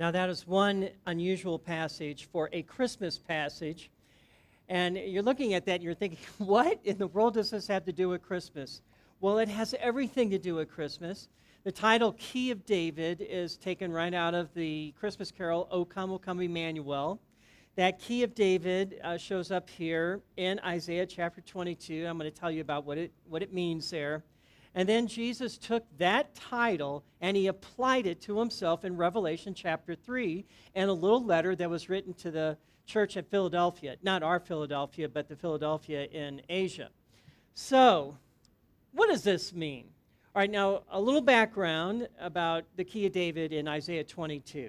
Now, that is one unusual passage for a Christmas passage. And you're looking at that and you're thinking, what in the world does this have to do with Christmas? Well, it has everything to do with Christmas. The title, Key of David, is taken right out of the Christmas carol, O Come Emmanuel. That Key of David shows up here in Isaiah chapter 22. I'm going to tell you about what it means there. And then Jesus took that title and he applied it to himself in Revelation chapter 3 and a little letter that was written to the church at Philadelphia. Not our Philadelphia, but the Philadelphia in Asia. So, what does this mean? All right, now a little background about the Key of David in Isaiah 22.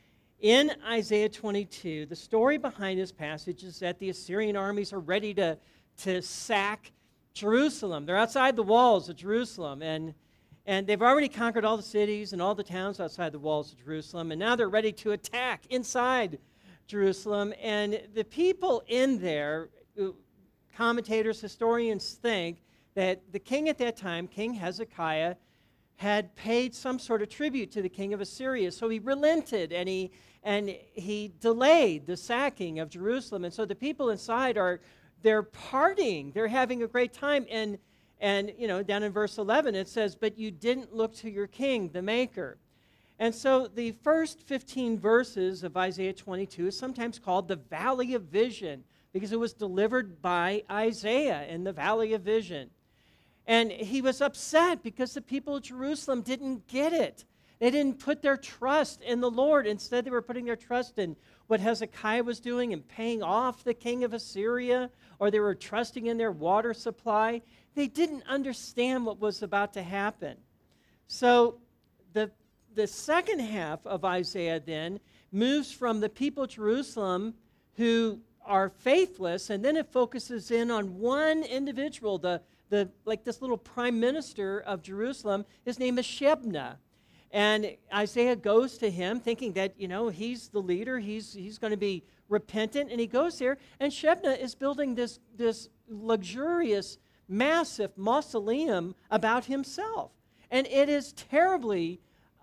In Isaiah 22, the story behind this passage is that the Assyrian armies are ready to sack Jerusalem. They're outside the walls of Jerusalem, and they've already conquered all the cities and all the towns outside the walls of Jerusalem, and now they're ready to attack inside Jerusalem. And the people in there, commentators, historians think that the king at that time, King Hezekiah, had paid some sort of tribute to the king of Assyria. So he relented and he delayed the sacking of Jerusalem. And so the people inside they're partying. They're having a great time. And down in verse 11 it says, "But you didn't look to your king, the maker." And so the first 15 verses of Isaiah 22 is sometimes called the Valley of Vision because it was delivered by Isaiah in the Valley of Vision. And he was upset because the people of Jerusalem didn't get it. They didn't put their trust in the Lord. Instead, they were putting their trust in what Hezekiah was doing and paying off the king of Assyria, or they were trusting in their water supply. They didn't understand what was about to happen. So the second half of Isaiah then moves from the people of Jerusalem who are faithless, and then it focuses in on one individual, like this little prime minister of Jerusalem. His name is Shebna. And Isaiah goes to him thinking that, he's the leader, he's going to be repentant, and he goes there, and Shebna is building this luxurious, massive mausoleum about himself. And it is terribly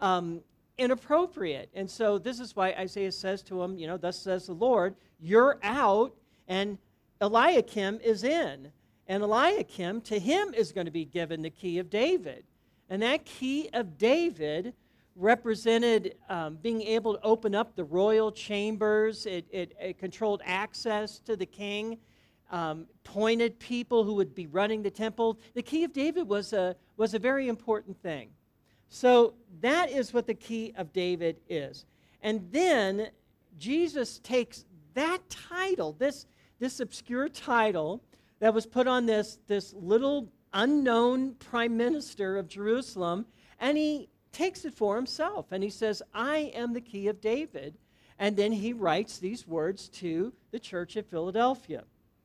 inappropriate. And so this is why Isaiah says to him, thus says the Lord, you're out, and Eliakim is in. And Eliakim, to him is going to be given the Key of David. And that Key of David represented being able to open up the royal chambers. It controlled access to the king, appointed people who would be running the temple. The Key of David was a very important thing. So that is what the Key of David is. And then Jesus takes that title, this obscure title that was put on this little unknown prime minister of Jerusalem, and he takes it for himself, and he says, I am the Key of David. And then he writes these words to the church at Philadelphia.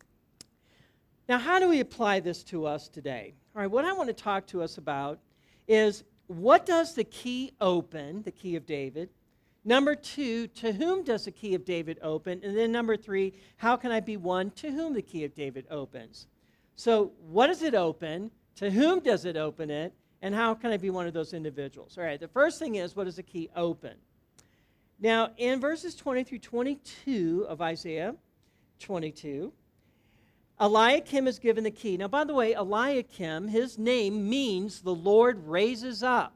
Now, how do we apply this to us today? All right, what I want to talk to us about is, what does the key open, the Key of David? Number 2, to whom does the Key of David open? And then number 3, how can I be one to whom the Key of David opens? So what does it open? To whom does it open it? And how can I be one of those individuals? All right, the first thing is, what does the key open? Now, in verses 20 through 22 of Isaiah 22, Eliakim is given the key. Now, by the way, Eliakim, his name means the Lord raises up.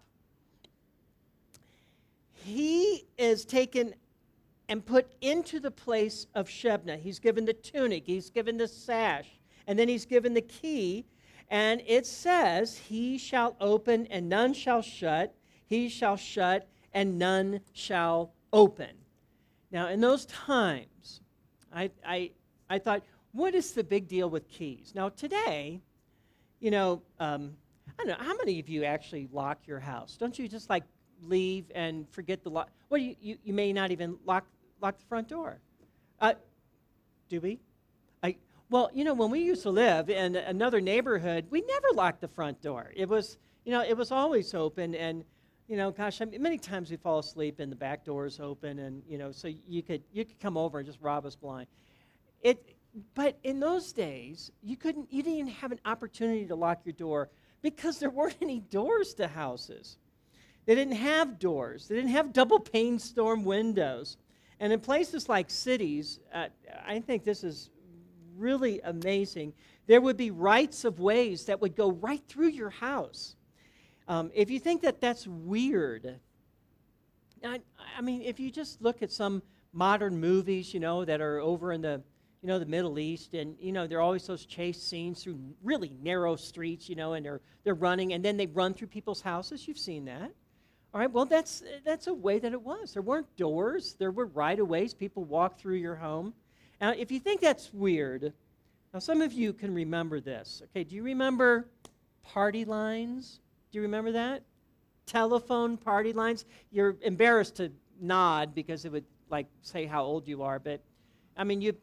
He is taken and put into the place of Shebna. He's given the tunic, he's given the sash, and then he's given the key. And it says, he shall open and none shall shut. He shall shut and none shall open. Now, in those times, I thought, what is the big deal with keys? Now, today, I don't know, how many of you actually lock your house? Don't you just leave and forget the lock? Well, you may not even lock the front door. Do we? Well, when we used to live in another neighborhood, we never locked the front door. It was always open, and, many times we fall asleep and the back door is open, and, so you could come over and just rob us blind. But in those days, you didn't even have an opportunity to lock your door because there weren't any doors to houses. They didn't have doors. They didn't have double pane storm windows. And in places like cities, I think this is really amazing. There would be rights of ways that would go right through your house. If you think that that's weird, I mean, if you just look at some modern movies, that are over in the Middle East, and, there are always those chase scenes through really narrow streets, and they're running, and then they run through people's houses. You've seen that. All right, well, that's a way that it was. There weren't doors. There were right-of-ways. People walked through your home. Now, if you think that's weird, now some of you can remember this. Okay, do you remember party lines? Do you remember that? Telephone party lines? You're embarrassed to nod because it would, say how old you are, but, I mean, you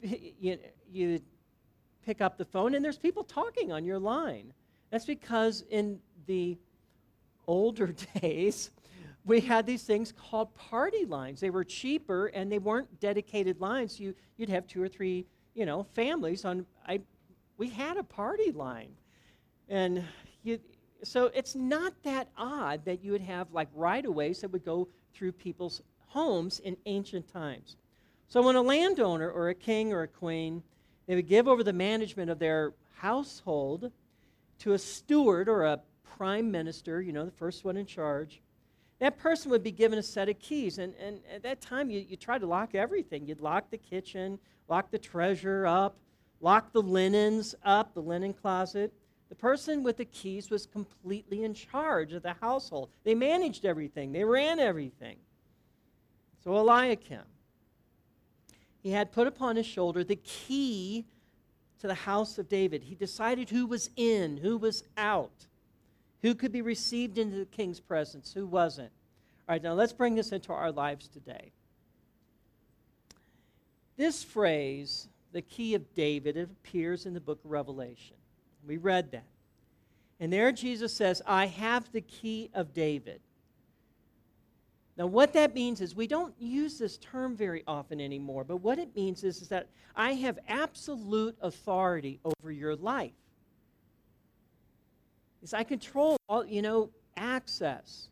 pick up the phone, and there's people talking on your line. That's because in the older days, we had these things called party lines. They were cheaper, and they weren't dedicated lines. You'd have 2 or 3, families on. We had a party line, and so it's not that odd that you would have right-of-ways that would go through people's homes in ancient times. So when a landowner or a king or a queen, they would give over the management of their household to a steward or a prime minister, the first one in charge. That person would be given a set of keys, and at that time, you tried to lock everything. You'd lock the kitchen, lock the treasure up, lock the linens up, the linen closet. The person with the keys was completely in charge of the household. They managed everything. They ran everything. So Eliakim, he had put upon his shoulder the key to the house of David. He decided who was in, who was out. Who could be received into the king's presence? Who wasn't? All right, now let's bring this into our lives today. This phrase, the key of David, it appears in the book of Revelation. We read that. And there Jesus says, I have the key of David. Now what that means is we don't use this term very often anymore, but what it means is that I have absolute authority over your life. Is I control all, access,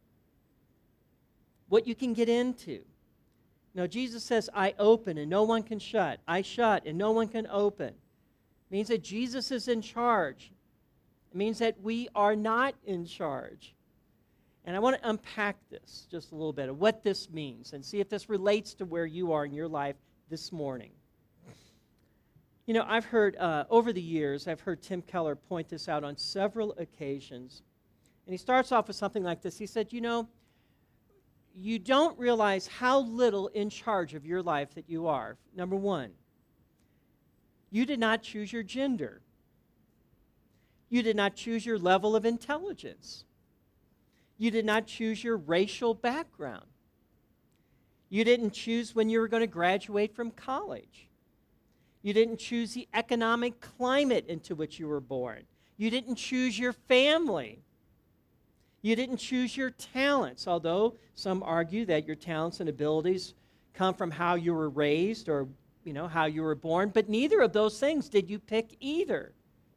what you can get into. Now, Jesus says, I open and no one can shut. I shut and no one can open. It means that Jesus is in charge. It means that we are not in charge. And I want to unpack this just a little bit of what this means and see if this relates to where you are in your life this morning. I've heard, over the years, I've heard Tim Keller point this out on several occasions. And he starts off with something like this. He said, you don't realize how little in charge of your life that you are. Number one, you did not choose your gender. You did not choose your level of intelligence. You did not choose your racial background. You didn't choose when you were going to graduate from college. You didn't choose the economic climate into which you were born. You didn't choose your family. You didn't choose your talents, although some argue that your talents and abilities come from how you were raised or, how you were born, but neither of those things did you pick either.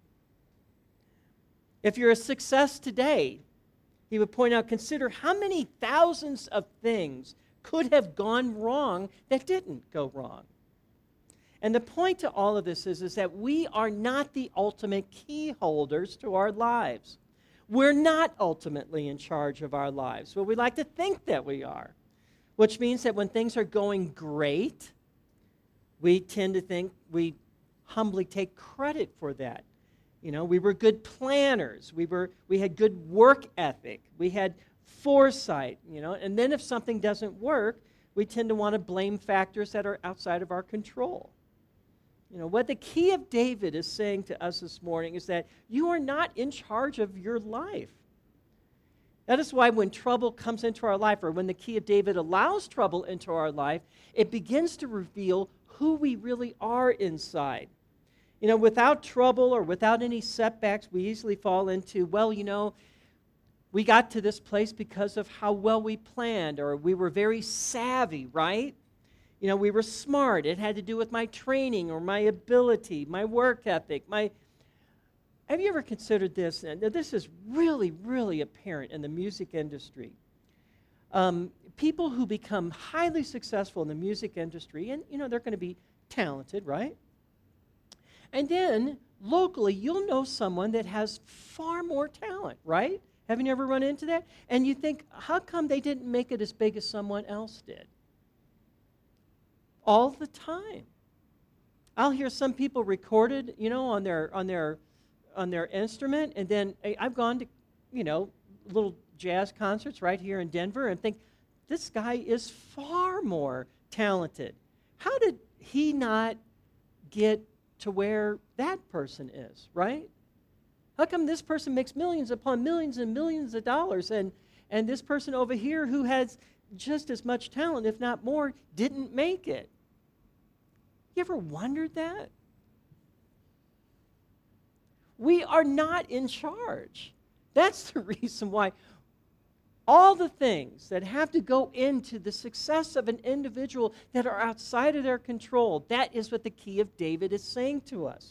If you're a success today, he would point out, consider how many thousands of things could have gone wrong that didn't go wrong. And the point to all of this is that we are not the ultimate key holders to our lives. We're not ultimately in charge of our lives, but we like to think that we are, which means that when things are going great, we tend to think we humbly take credit for that. We were good planners. We had good work ethic. We had foresight, and then if something doesn't work, we tend to want to blame factors that are outside of our control. What the key of David is saying to us this morning is that you are not in charge of your life. That is why when trouble comes into our life, or when the key of David allows trouble into our life, it begins to reveal who we really are inside. Without trouble or without any setbacks, we easily fall into, we got to this place because of how well we planned, or we were very savvy, right? We were smart. It had to do with my training or my ability, my work ethic. Have you ever considered this? And this is really, really apparent in the music industry. People who become highly successful in the music industry, and they're going to be talented, right? And then locally, you'll know someone that has far more talent, right? Haven't you ever run into that? And you think, how come they didn't make it as big as someone else did? All the time. I'll hear some people recorded, on their instrument, and then I've gone to, little jazz concerts right here in Denver and think, this guy is far more talented. How did he not get to where that person is, right? How come this person makes millions upon millions and millions of dollars, and this person over here who has just as much talent, if not more, didn't make it? You ever wondered that? We are not in charge. That's the reason why all the things that have to go into the success of an individual that are outside of their control, that is what the key of David is saying to us.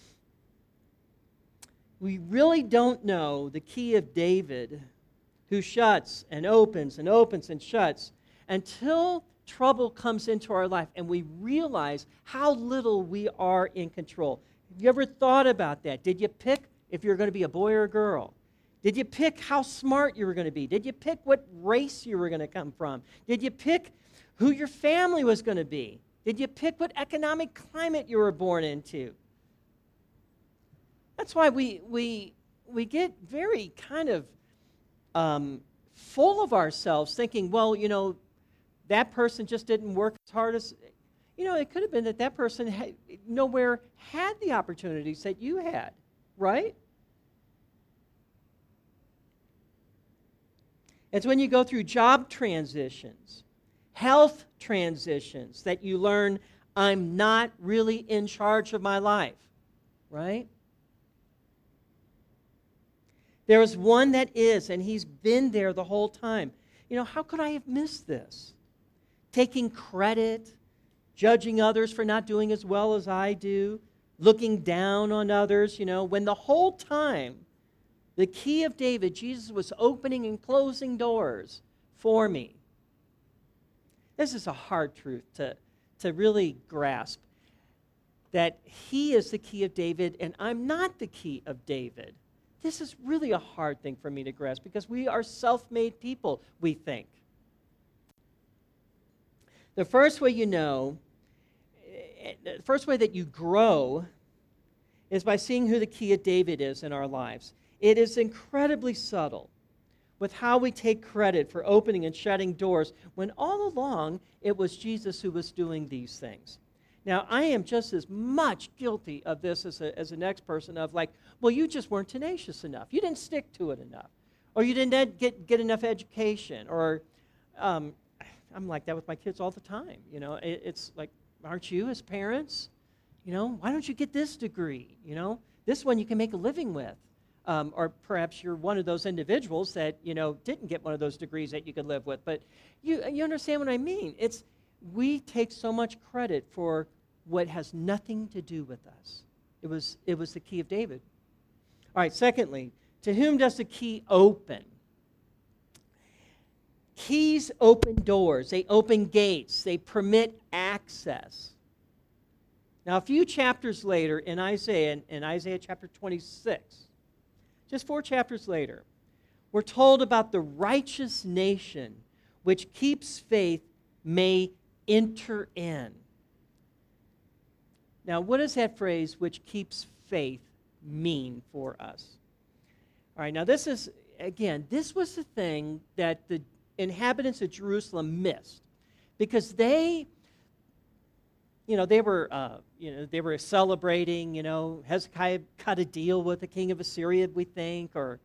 We really don't know the key of David, who shuts and opens and opens and shuts, until trouble comes into our life and we realize how little we are in control. Have you ever thought about that? Did you pick if you're going to be a boy or a girl? Did you pick how smart you were going to be? Did you pick what race you were going to come from? Did you pick who your family was going to be? Did you pick what economic climate you were born into? That's why we get very kind of full of ourselves, thinking, well, that person just didn't work as hard as, it could have been that person nowhere had the opportunities that you had, right? It's when you go through job transitions, health transitions, that you learn, I'm not really in charge of my life, right? There is one that is, and he's been there the whole time. How could I have missed this? Taking credit, judging others for not doing as well as I do, looking down on others, when the whole time, the key of David, Jesus was opening and closing doors for me. This is a hard truth to really grasp, that he is the key of David and I'm not the key of David. This is really a hard thing for me to grasp because we are self-made people, we think. The first way the first way that you grow is by seeing who the key of David is in our lives. It is incredibly subtle with how we take credit for opening and shutting doors when all along it was Jesus who was doing these things. Now, I am just as much guilty of this as the next person of like, well, you just weren't tenacious enough. You didn't stick to it enough. Or you didn't get enough education. Or I'm like that with my kids all the time. It's like, aren't you as parents? Why don't you get this degree? This one you can make a living with. Or perhaps you're one of those individuals that, didn't get one of those degrees that you could live with. But you understand what I mean. We take so much credit for what has nothing to do with us. It was the key of David. All right, secondly, to whom does the key open? Keys open doors. They open gates. They permit access. Now, a few chapters later in Isaiah chapter 26, just 4 chapters later, we're told about the righteous nation which keeps faith may enter in. Now, what does that phrase, which keeps faith, mean for us? All right, now this was the thing that the inhabitants of Jerusalem missed, because they were celebrating, Hezekiah cut a deal with the king of Assyria, we think, or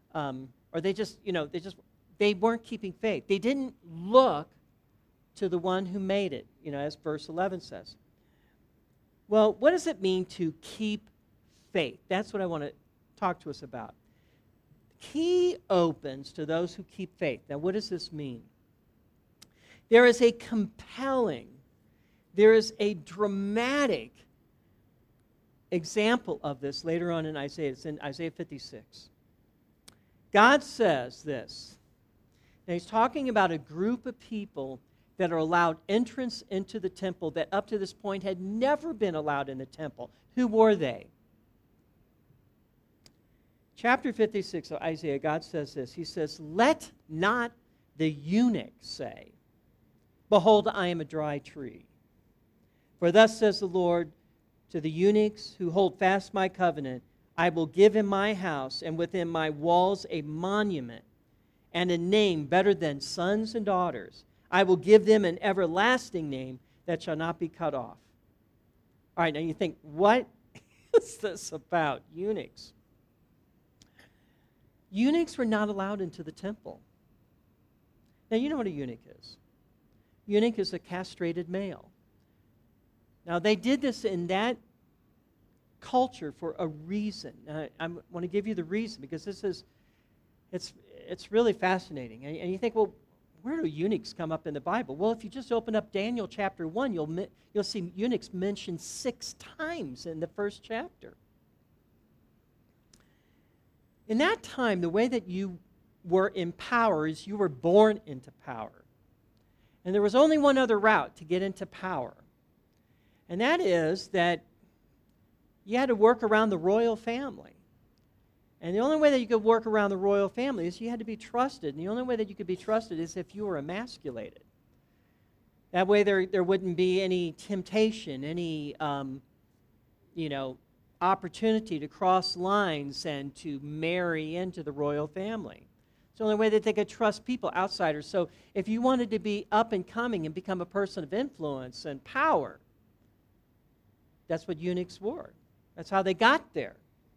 they weren't keeping faith. They didn't look to the one who made it, as verse 11 says. Well, what does it mean to keep faith? That's what I want to talk to us about. Key opens to those who keep faith. Now, what does this mean? There is a compelling, there is a dramatic example of this later on in Isaiah. It's in Isaiah 56. God says this. Now he's talking about a group of people that are allowed entrance into the temple that up to this point had never been allowed in the temple. Who were they? Chapter 56 of Isaiah, God says this. He says, "Let not the eunuch say, 'Behold, I am a dry tree.' For thus says the Lord to the eunuchs who hold fast my covenant, I will give in my house and within my walls a monument and a name better than sons and daughters. I will give them an everlasting name that shall not be cut off." All right, now you think, what is this about? Eunuchs. Eunuchs were not allowed into the temple. Now, you know what a eunuch is. Eunuch is a castrated male. Now, they did this in that culture for a reason. I want to give you the reason because it's really fascinating. And you think, well, where do eunuchs come up in the Bible? Well, if you just open up Daniel chapter 1, you'll see eunuchs mentioned 6 times in the first chapter. In that time, the way that you were in power is you were born into power. And there was only one other route to get into power. And that is that you had to work around the royal family. And the only way that you could work around the royal family is you had to be trusted. And the only way that you could be trusted is if you were emasculated. That way there wouldn't be any temptation, any, opportunity to cross lines and to marry into the royal family. It's the only way that they could trust people, outsiders. So if you wanted to be up and coming and become a person of influence and power, that's what eunuchs were. That's how they got there.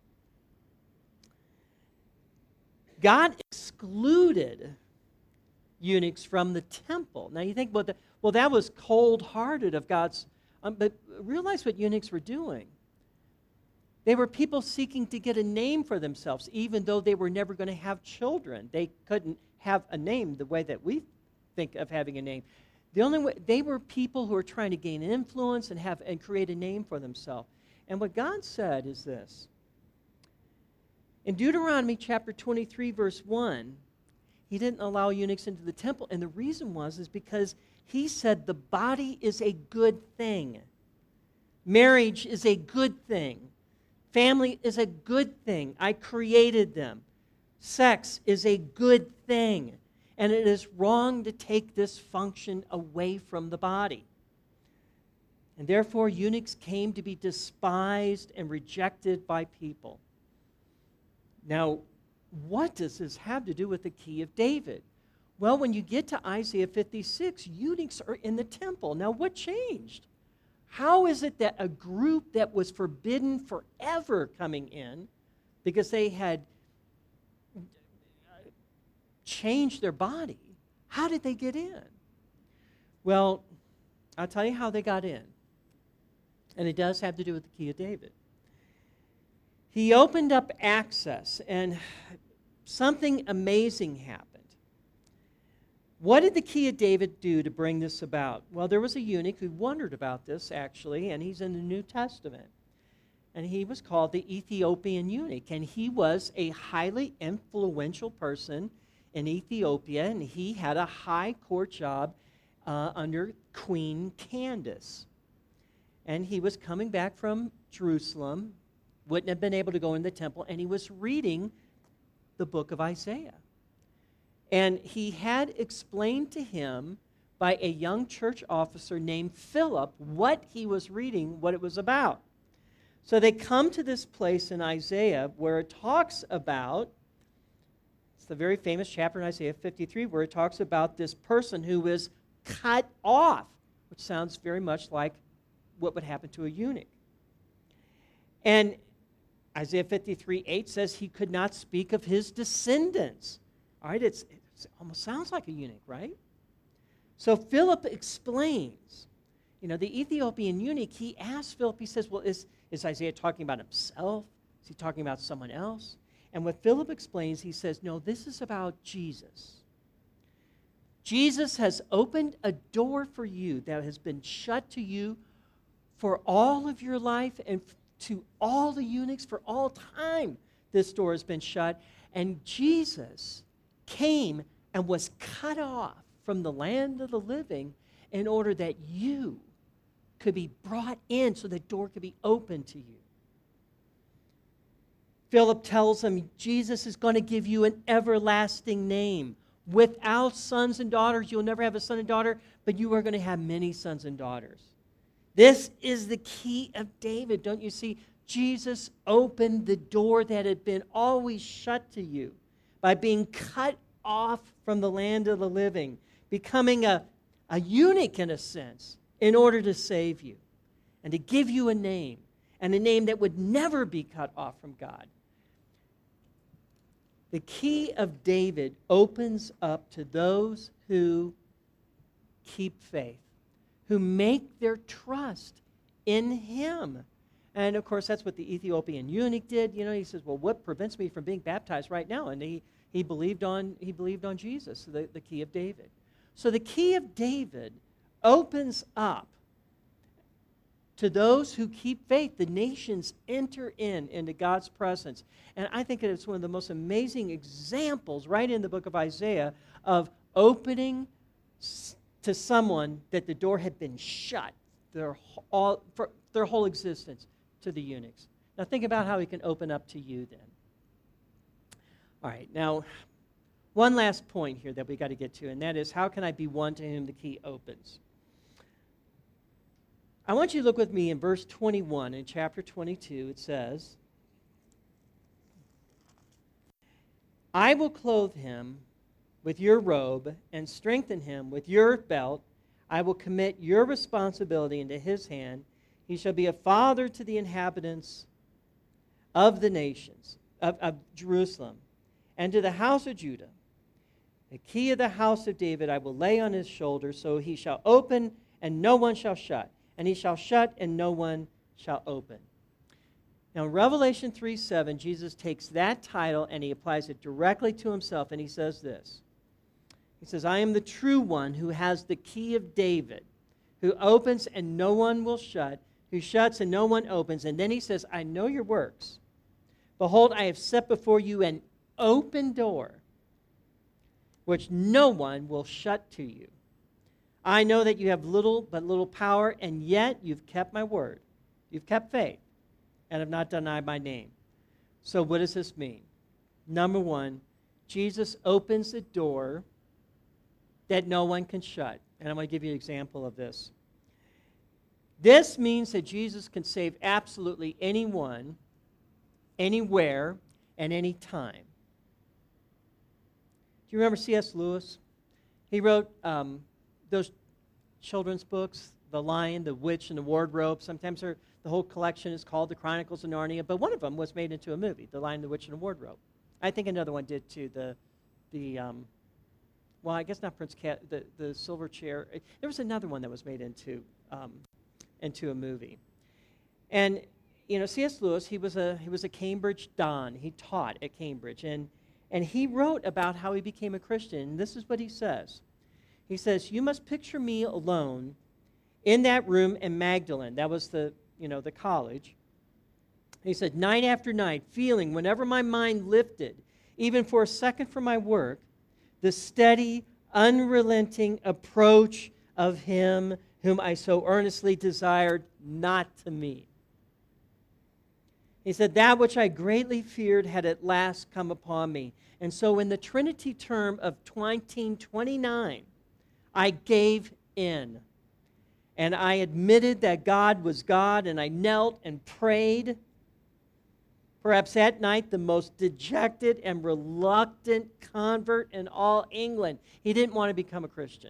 God excluded eunuchs from the temple. Now you think, well, that was cold-hearted of God's, but realize what eunuchs were doing. They were people seeking to get a name for themselves, even though they were never going to have children. They couldn't have a name the way that we think of having a name. The only way, they were people who were trying to gain influence and create a name for themselves. And what God said is this. In Deuteronomy chapter 23, verse 1, he didn't allow eunuchs into the temple, and the reason is because he said the body is a good thing. Marriage is a good thing. Family is a good thing. I created them. Sex is a good thing. And it is wrong to take this function away from the body. And therefore, eunuchs came to be despised and rejected by people. Now, what does this have to do with the key of David? Well, when you get to Isaiah 56, eunuchs are in the temple. Now, what changed? How is it that a group that was forbidden forever coming in, because they had changed their body, how did they get in? Well, I'll tell you how they got in. And it does have to do with the key of David. He opened up access, and something amazing happened. What did the key of David do to bring this about? Well, there was a eunuch who wondered about this, actually, and he's in the New Testament. And he was called the Ethiopian eunuch, and he was a highly influential person in Ethiopia, and he had a high court job under Queen Candace. And he was coming back from Jerusalem, wouldn't have been able to go in the temple, and he was reading the book of Isaiah. And he had explained to him by a young church officer named Philip what he was reading, what it was about. So they come to this place in Isaiah where it talks about, it's the very famous chapter in Isaiah 53, where it talks about this person who is cut off, which sounds very much like what would happen to a eunuch. And Isaiah 53:8 says he could not speak of his descendants. All right, it almost sounds like a eunuch, right? So Philip explains. You know, the Ethiopian eunuch, he asked Philip, he says, well, is Isaiah talking about himself? Is he talking about someone else? And what Philip explains, he says, no, this is about Jesus. Jesus has opened a door for you that has been shut to you for all of your life, and to all the eunuchs for all time. This door has been shut. And Jesus came and was cut off from the land of the living in order that you could be brought in so the door could be open to you. Philip tells him Jesus is going to give you an everlasting name. Without sons and daughters, you'll never have a son and daughter, but you are going to have many sons and daughters. This is the key of David. Don't you see? Jesus opened the door that had been always shut to you by being cut off from the land of the living, becoming a eunuch in a sense, in order to save you and to give you a name, and a name that would never be cut off from God. The key of David opens up to those who keep faith, who make their trust in him. And of course, that's what the Ethiopian eunuch did. You know, he says, well, what prevents me from being baptized right now? And he believed on Jesus, the key of David. So the key of David opens up to those who keep faith. The nations enter into God's presence. And I think it's one of the most amazing examples right in the book of Isaiah of opening to someone that the door had been shut for their whole existence, to the eunuchs. Now think about how he can open up to you then. All right, now one last point here that we got to get to, and that is, how can I be one to whom the key opens? I want you to look with me in verse 21 in chapter 22. It says, I will clothe him with your robe and strengthen him with your belt. I will commit your responsibility into his hand. He shall be a father to the inhabitants of the nations, of Jerusalem, and to the house of Judah. The key of the house of David I will lay on his shoulder, so he shall open and no one shall shut, and he shall shut and no one shall open. Now, in Revelation 3:7, Jesus takes that title and he applies it directly to himself, and he says this. He says, I am the true one who has the key of David, who opens and no one will shut, who shuts and no one opens. And then he says, I know your works. Behold, I have set before you an open door, which no one will shut to you. I know that you have little power, and yet you've kept my word. You've kept faith, and have not denied my name. So what does this mean? Number one, Jesus opens the door that no one can shut. And I'm going to give you an example of this. This means that Jesus can save absolutely anyone, anywhere, and any time. Do you remember C.S. Lewis? He wrote those children's books, The Lion, the Witch, and the Wardrobe. Sometimes the whole collection is called The Chronicles of Narnia, but one of them was made into a movie, The Lion, the Witch, and the Wardrobe. I think another one did too, well, I guess not Prince Cat, the Silver Chair. There was another one that was made into a movie. And, you know, C.S. Lewis, he was a Cambridge Don. He taught at Cambridge. And he wrote about how he became a Christian. And this is what he says. He says, you must picture me alone in that room in Magdalen. That was the college. He said, night after night, feeling whenever my mind lifted, even for a second from my work, the steady, unrelenting approach of him whom I so earnestly desired not to meet. He said, that which I greatly feared had at last come upon me. And so in the Trinity term of 1929, I gave in. And I admitted that God was God, and I knelt and prayed. Perhaps that night, the most dejected and reluctant convert in all England. He didn't want to become a Christian.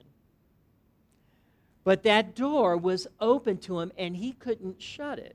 But that door was open to him, and he couldn't shut it.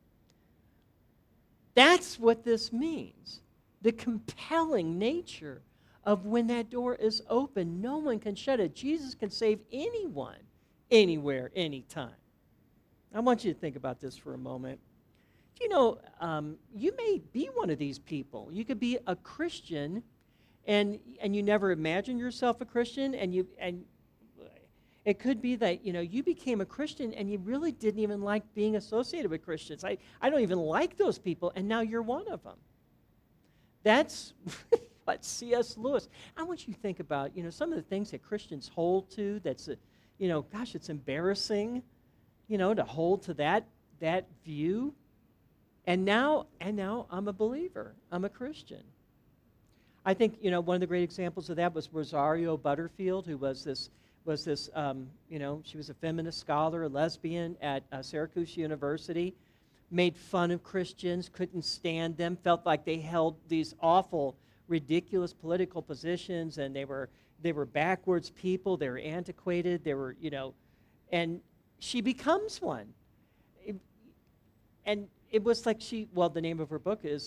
That's what this means. The compelling nature of when that door is open. No one can shut it. Jesus can save anyone, anywhere, anytime. I want you to think about this for a moment. You know, you may be one of these people. You could be a Christian, and you never imagined yourself a Christian, and it could be that you became a Christian and you really didn't even like being associated with Christians. I don't even like those people, and now you're one of them. That's what? C.S. Lewis. I want you to think about, some of the things that Christians hold to that's, gosh, it's embarrassing, to hold to that view. And now I'm a believer. I'm a Christian. I think, one of the great examples of that was Rosario Butterfield, who was this, she was a feminist scholar, a lesbian at Syracuse University, made fun of Christians, couldn't stand them, felt like they held these awful, ridiculous political positions, and they were backwards people, they were antiquated, they were, and she becomes one. And it was like the name of her book is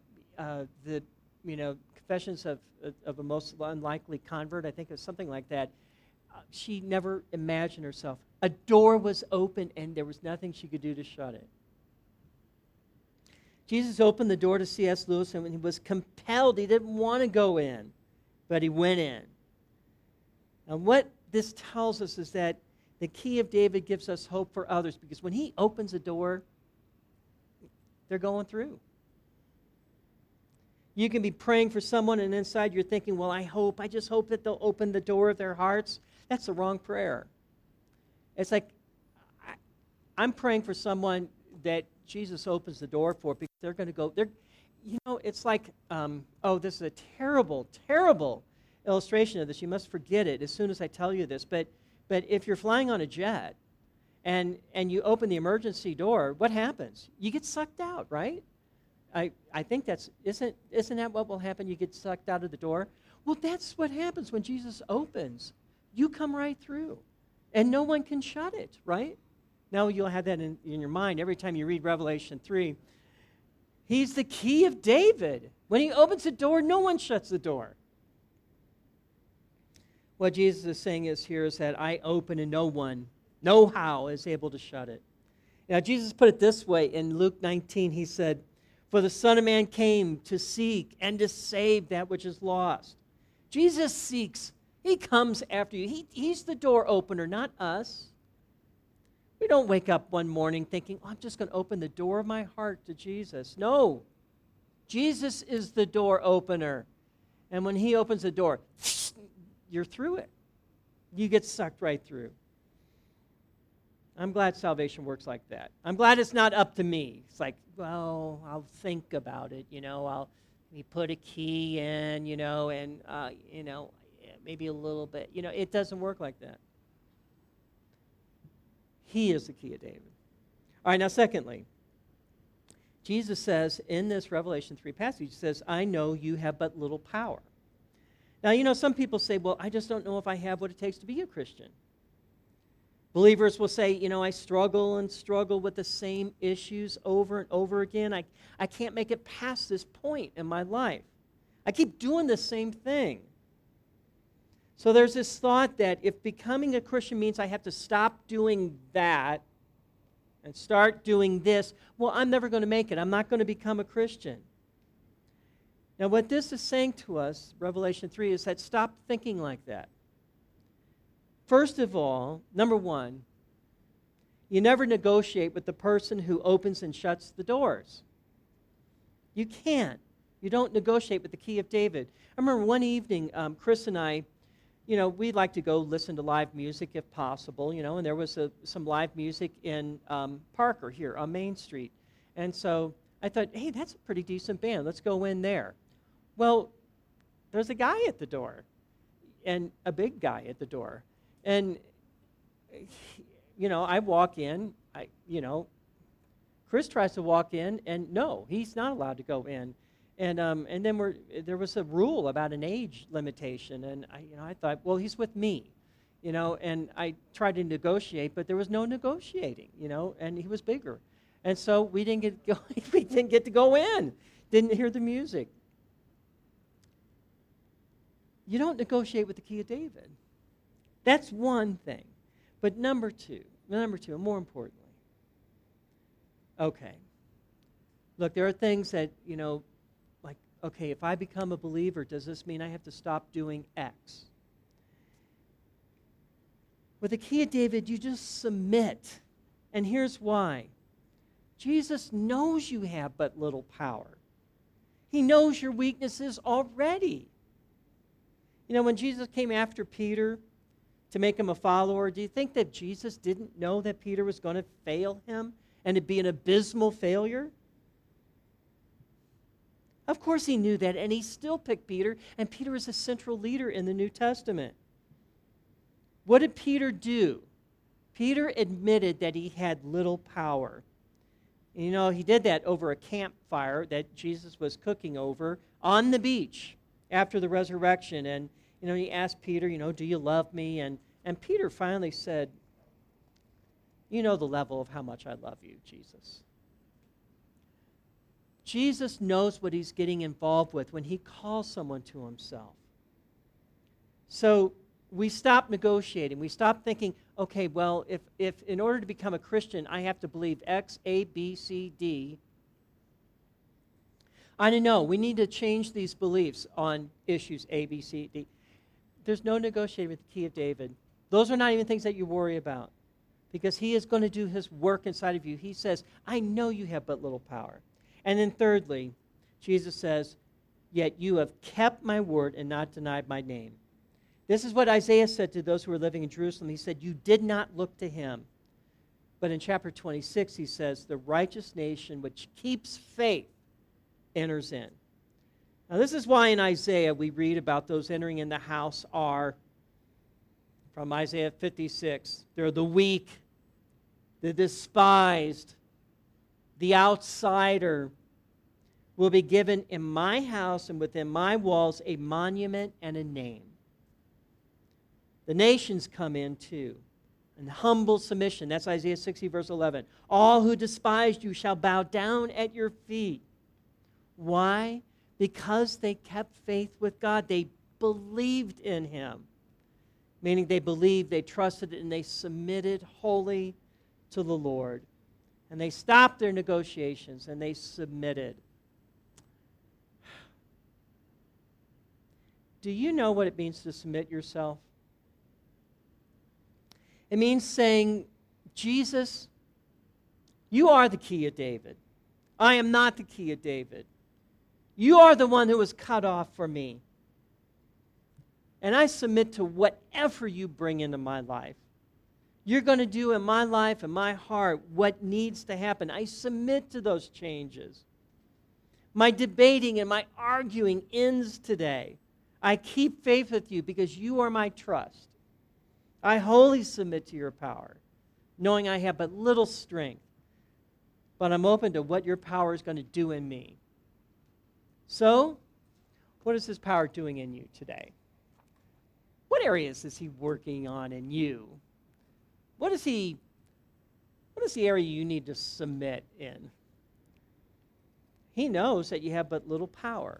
Confessions of a Most Unlikely Convert, I think it was something like that. She never imagined herself. A door was open and there was nothing she could do to shut it. Jesus opened the door to C.S. Lewis and he was compelled. He didn't want to go in, but he went in. And what this tells us is that the key of David gives us hope for others, because when he opens a door, they're going through. You can be praying for someone and inside you're thinking, well, I just hope that they'll open the door of their hearts. That's the wrong prayer. It's like, I'm praying for someone that Jesus opens the door for, because they're going to go, it's like, this is a terrible, terrible illustration of this. You must forget it as soon as I tell you this. But if you're flying on a jet and you open the emergency door, what happens? You get sucked out, right? I think isn't that what will happen? You get sucked out of the door? Well, that's what happens when Jesus opens. You come right through, and no one can shut it, right? Now you'll have that in your mind every time you read Revelation 3. He's the key of David. When he opens the door, no one shuts the door. What Jesus is saying is that I open and no one, no how, is able to shut it. Now, Jesus put it this way in Luke 19. He said, "For the Son of Man came to seek and to save that which is lost." Jesus seeks. He comes after you. He's the door opener, not us. We don't wake up one morning thinking, I'm just going to open the door of my heart to Jesus. No. Jesus is the door opener. And when he opens the door, you're through it. You get sucked right through. I'm glad salvation works like that. I'm glad it's not up to me. It's like, well, I'll think about it, I'll put a key in, and, maybe a little bit. It doesn't work like that. He is the key of David. All right, now secondly, Jesus says in this Revelation 3 passage, he says, I know you have but little power. Now, some people say, well, I just don't know if I have what it takes to be a Christian. Believers will say, I struggle with the same issues over and over again. I can't make it past this point in my life. I keep doing the same thing. So there's this thought that if becoming a Christian means I have to stop doing that and start doing this, well, I'm never going to make it. I'm not going to become a Christian. Now, what this is saying to us, Revelation 3, is that stop thinking like that. First of all, number one, you never negotiate with the person who opens and shuts the doors. You can't. You don't negotiate with the key of David. I remember one evening, Chris and I, we'd like to go listen to live music if possible, and there was some live music in Parker here on Main Street. And so I thought, hey, that's a pretty decent band. Let's go in there. Well, there's a guy at the door, and a big guy at the door. And, I walk in, Chris tries to walk in, and no, he's not allowed to go in. And then there was a rule about an age limitation, and I thought, well, he's with me, and I tried to negotiate, but there was no negotiating, and he was bigger. And so we didn't get to go in, didn't hear the music. You don't negotiate with the key of David. That's one thing. But number two, and more importantly, okay, look, there are things that, like, okay, if I become a believer, does this mean I have to stop doing X? With the key of David, you just submit. And here's why. Jesus knows you have but little power. He knows your weaknesses already. You know, when Jesus came after Peter to make him a follower, do you think that Jesus didn't know that Peter was going to fail him and it'd be an abysmal failure? Of course he knew that, and he still picked Peter, and Peter is a central leader in the New Testament. What did Peter do? Peter admitted that he had little power. You know, he did that over a campfire that Jesus was cooking over on the beach after the resurrection. And, you know, he asked Peter, you know, do you love me? And Peter finally said, you know the level of how much I love you, Jesus. Jesus knows what he's getting involved with when he calls someone to himself. So we stop negotiating. We stop thinking, okay, well, if in order to become a Christian, I have to believe X, A, B, C, D. I don't know. We need to change these beliefs on issues A, B, C, D. There's no negotiating with the key of David. Those are not even things that you worry about, because he is going to do his work inside of you. He says, I know you have but little power. And then thirdly, Jesus says, yet you have kept my word and not denied my name. This is what Isaiah said to those who were living in Jerusalem. He said, you did not look to him. But in chapter 26, he says, the righteous nation which keeps faith enters in. Now, this is why in Isaiah we read about those entering in the house are, from Isaiah 56, they're the weak, the despised, the outsider will be given in my house and within my walls a monument and a name. The nations come in too, in humble submission. That's Isaiah 60, verse 11. All who despised you shall bow down at your feet. Why? Because they kept faith with God. They believed in him, meaning they believed, they trusted, and they submitted wholly to the Lord. And they stopped their negotiations and they submitted. Do you know what it means to submit yourself? It means saying, Jesus, you are the key of David. I am not the key of David. You are the one who was cut off for me. And I submit to whatever you bring into my life. You're going to do in my life and my heart what needs to happen. I submit to those changes. My debating and my arguing ends today. I keep faith with you because you are my trust. I wholly submit to your power, knowing I have but little strength, but I'm open to what your power is going to do in me. So, what is his power doing in you today? What areas is he working on in you? What is the area you need to submit in? He knows that you have but little power.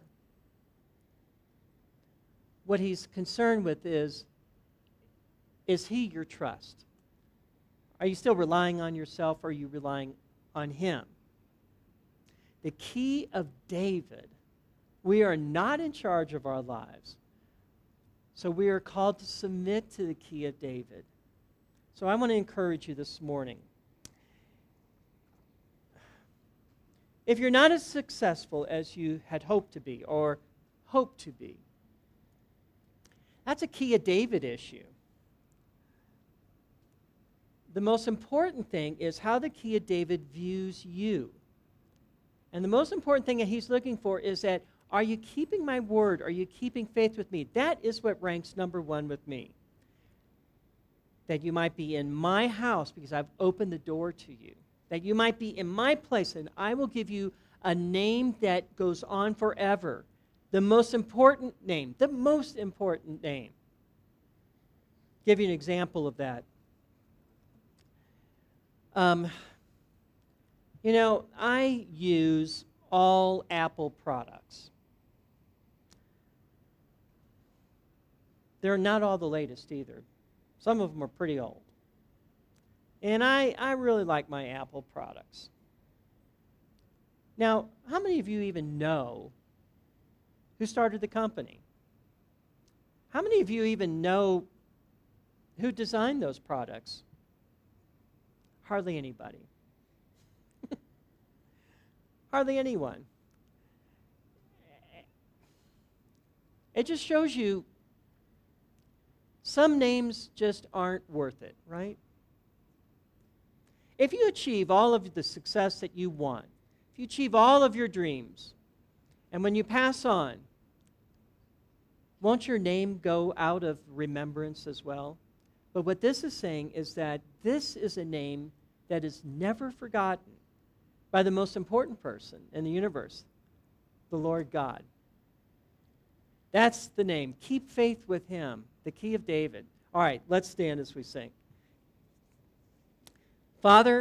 What he's concerned with is he your trust? Are you still relying on yourself, or are you relying on him? The key of David, we are not in charge of our lives. So we are called to submit to the key of David. So I want to encourage you this morning. If you're not as successful as you had hoped to be or hope to be, that's a key of David issue. The most important thing is how the key of David views you. And the most important thing that he's looking for is that, are you keeping my word? Are you keeping faith with me? That is what ranks number one with me. That you might be in my house because I've opened the door to you. That you might be in my place, and I will give you a name that goes on forever. The most important name. The most important name. Give you an example of that. You know, I use all Apple products. They're not all the latest either. Some of them are pretty old. And I really like my Apple products. Now, how many of you even know who started the company? How many of you even know who designed those products? Hardly anybody. Hardly anyone. It just shows you some names just aren't worth it, right? If you achieve all of the success that you want, if you achieve all of your dreams, and when you pass on, won't your name go out of remembrance as well? But what this is saying is that this is a name that is never forgotten by the most important person in the universe, the Lord God. That's the name. Keep faith with him, the key of David. All right, let's stand as we sing. Father,